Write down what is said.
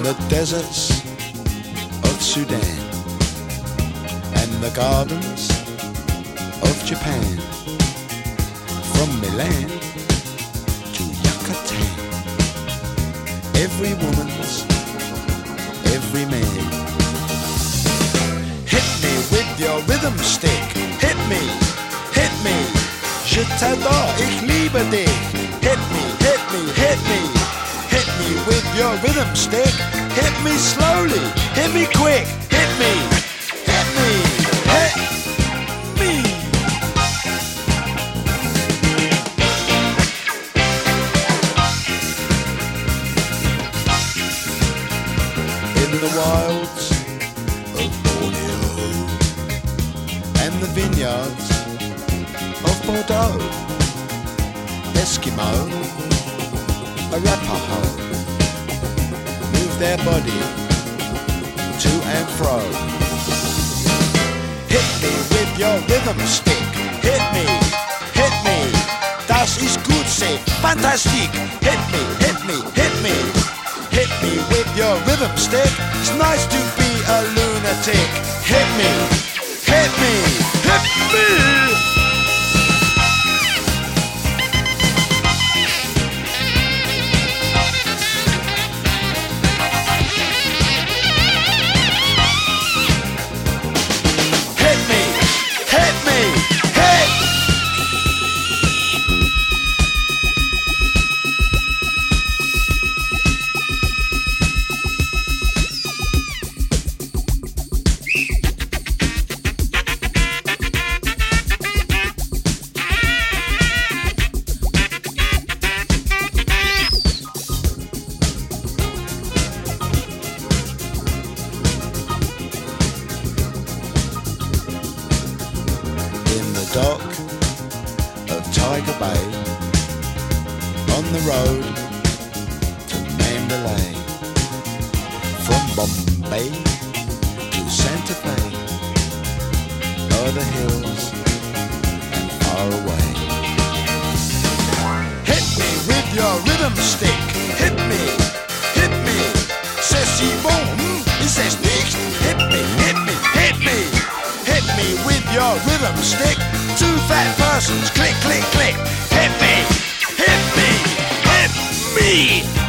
the deserts of Sudan and the gardens of Japan, from Milan to Yucatan. Every woman's, every man. Hit me with your rhythm stick. Hit me, hit me. Je t'adore, ich liebe dich. Hit me, hit me, hit me. Hit me with your rhythm stick. Hit me slowly, hit me quick. Hit me, hit me, hit me. In the wilds of Borneo and the vineyards of Bordeaux, Eskimo, Arapaho, move their body to and fro. Hit me with your rhythm stick. Hit me, hit me. Das ist gut, say fantastic. Hit me, hit me, hit me. Hit me with your rhythm stick. It's nice to be a lunatic. Hit me, hit me, hit me. Dock of Tiger Bay, on the road to Mandalay, from Bombay to Santa Fe, o'er the hills and far away. Hit me with your rhythm stick. Hit me, c'est si bon, c'est nicht. Hit me, hit me, hit me. Hit me with your rhythm stick. Two fat persons, click, click, click. Hit me, hit me, hit me.